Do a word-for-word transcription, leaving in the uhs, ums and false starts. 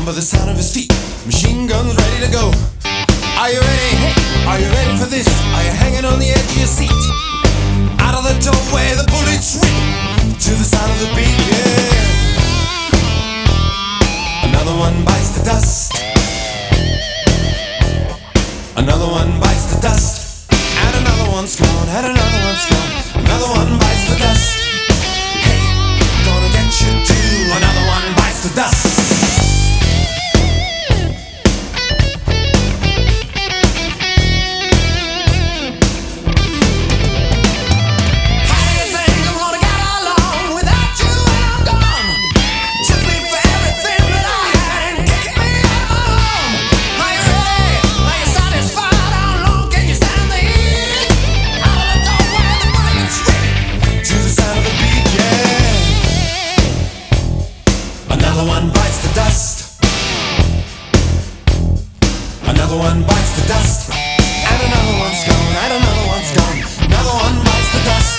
by the sound of his feet. Machine guns ready to go. Are you ready? Hey, are you ready for this? Are you hanging on the edge of your seat? Out of the doorway the bullets rip to the sound of the beat, yeah. Another one bites the dust. Another one bites the dust. And another one's gone, and another one's gone. Another one bites the dust. Hey, gonna get you too. Another one bites the dust. Another one bites the dust. Another one bites the dust. And another one's gone, and another one's gone. Another one bites the dust.